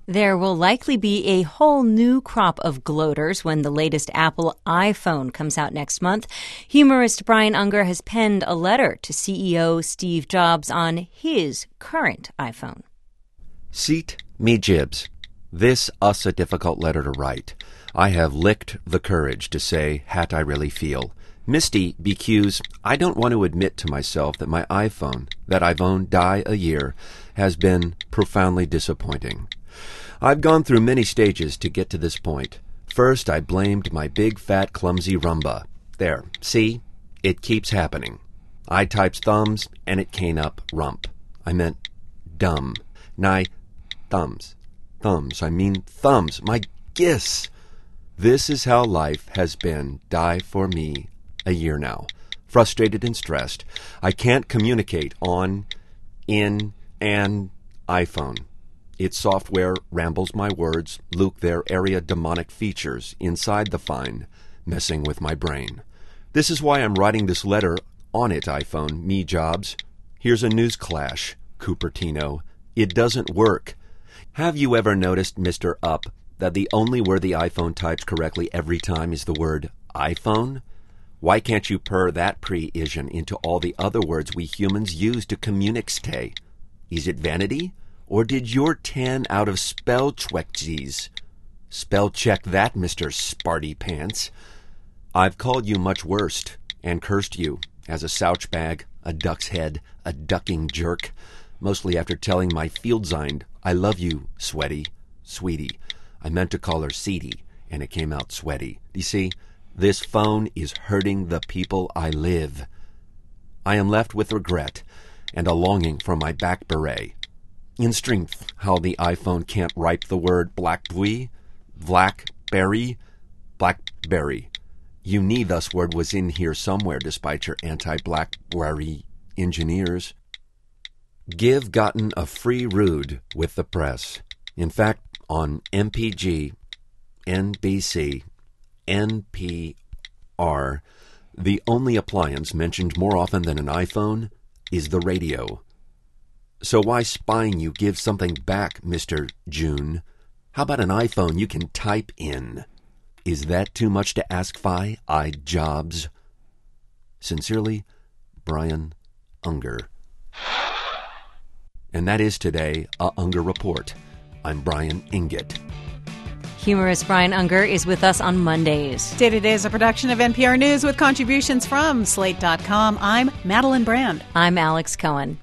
There will likely be a whole new crop of gloaters when the latest Apple iPhone comes out next month. Humorist Brian Unger has penned a letter to CEO Steve Jobs on his current iPhone. Seat me jibs. This us a difficult letter to write. I have licked the courage to say hat I really feel. Misty BQs, I don't want to admit to myself that my iPhone, that I've owned die a year, has been profoundly disappointing. I've gone through many stages to get to this point. First, I blamed my big, fat, clumsy rumba. There, see? It keeps happening. I types thumbs, and it came up rump. I meant dumb. Nigh thumbs. Thumbs. I mean thumbs. My giss. This is how life has been die for me a year now. Frustrated and stressed. I can't communicate on, in, and iPhone. Its software rambles my words, luke their area demonic features inside the fine, messing with my brain. This is why I'm writing this letter on it, iPhone, me Jobs. Here's a news clash, Cupertino. It doesn't work. Have you ever noticed, Mr. Up, that the only word the iPhone types correctly every time is the word iPhone? Why can't you purr that pre-ision into all the other words we humans use to communicate? Is it vanity? Or did your 10 out of spell checksies spell check that, Mr. Sparty Pants? I've called you much worst and cursed you as a slouch bag, a duck's head, a ducking jerk, mostly after telling my Fieldzind, I love you, sweaty, sweetie. I meant to call her seedy, and it came out sweaty. You see, this phone is hurting the people I live. I am left with regret and a longing for my back beret. In strength, how the iPhone can't write the word blackberry. You need thus word was in here somewhere despite your anti-blackberry engineers. Give gotten a free rude with the press. In fact, on MPG, NBC, NPR, the only appliance mentioned more often than an iPhone is the radio. So why spine you give something back, Mr. June? How about an iPhone you can type in? Is that too much to ask Jobs? Sincerely, Brian Unger. And that is today a Unger Report. I'm Brian Inget. Humorist Brian Unger is with us on Mondays. Day to Day is a production of NPR News with contributions from Slate.com. I'm Madeline Brand. I'm Alex Cohen.